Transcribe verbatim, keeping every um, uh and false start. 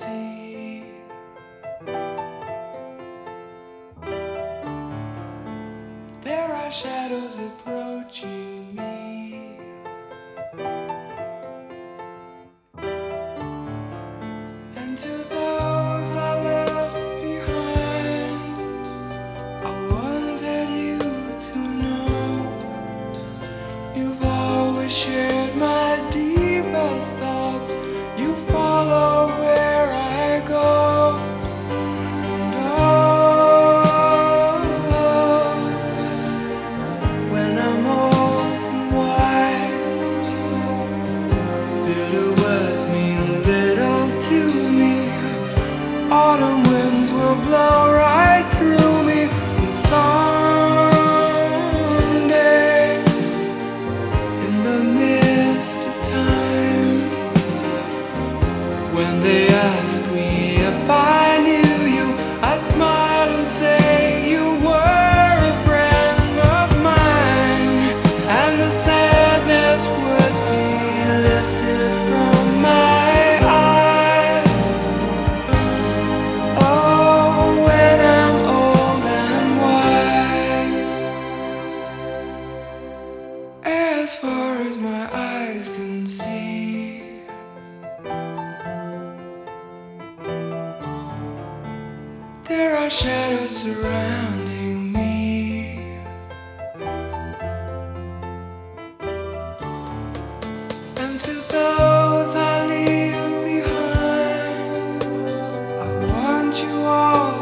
see. There are shadows approaching me. And to those I left behind, I wanted you to know you've always shared my deepest thoughts. You follow where I go. And oh, when I'm old and wise, bitter words mean little to me. Autumn winds will blow right through me. And someday, in the midst of time, when they ask me if I knew you, I'd smile and say you were a friend of mine, and the sadness would be lifted from my eyes. Oh, when I'm old and wise, as far as my eyes can see, there are shadows surrounding me. And to those I leave behind, I want you all